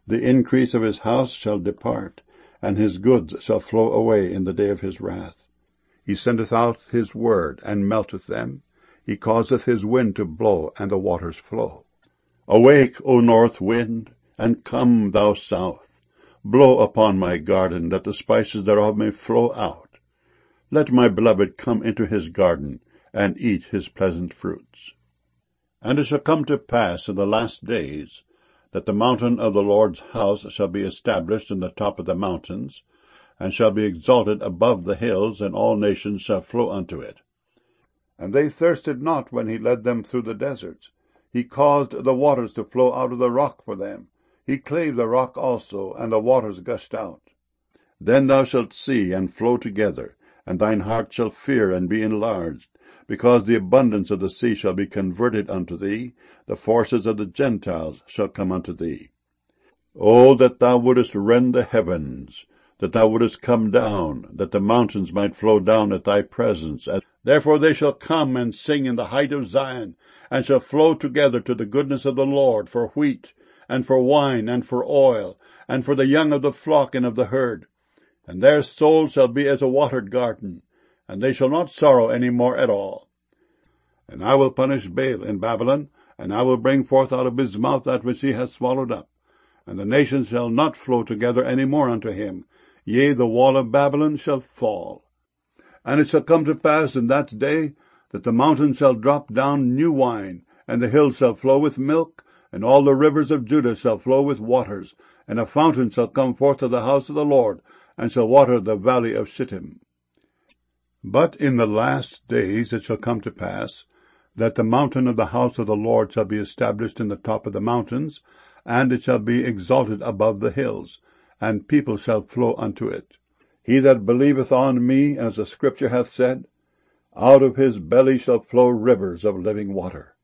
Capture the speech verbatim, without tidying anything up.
The increase of his house shall depart, and his goods shall flow away in the day of his wrath. He sendeth out his word, and melteth them. He causeth his wind to blow, and the waters flow. Awake, O north wind, and come, thou south. Blow upon my garden, that the spices thereof may flow out. Let my beloved come into his garden, and eat his pleasant fruits. And it shall come to pass in the last days, that the mountain of the Lord's house shall be established in the top of the mountains, and shall be exalted above the hills, and all nations shall flow unto it. And they thirsted not when he led them through the deserts. He caused the waters to flow out of the rock for them. He clave the rock also, and the waters gushed out. Then thou shalt see and flow together, and thine heart shall fear and be enlarged, because the abundance of the sea shall be converted unto thee, the forces of the Gentiles shall come unto thee. O that thou wouldest rend the heavens, that thou wouldest come down, that the mountains might flow down at thy presence. Therefore they shall come and sing in the height of Zion, and shall flow together to the goodness of the Lord, for wheat, and for wine, and for oil, and for the young of the flock and of the herd. And their soul shall be as a watered garden, and they shall not sorrow any more at all. And I will punish Baal in Babylon, and I will bring forth out of his mouth that which he hath swallowed up. And the nations shall not flow together any more unto him. Yea, the wall of Babylon shall fall. And it shall come to pass in that day, that the mountains shall drop down new wine, and the hills shall flow with milk, and all the rivers of Judah shall flow with waters, and a fountain shall come forth of the house of the Lord, and shall water the valley of Shittim. But in the last days it shall come to pass, that the mountain of the house of the Lord shall be established in the top of the mountains, and it shall be exalted above the hills, and people shall flow unto it. He that believeth on me, as the scripture hath said, out of his belly shall flow rivers of living water.